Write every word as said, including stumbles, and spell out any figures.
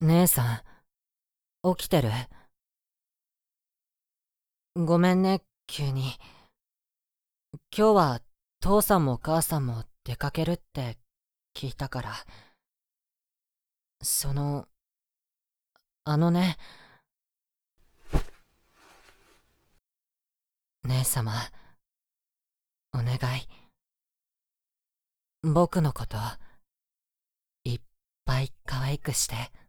姉さん、起きてる？ごめんね、急に。今日は父さんも母さんも出かけるって聞いたから。その、あのね、姉様、お願い。僕のこと、いっぱい可愛くして。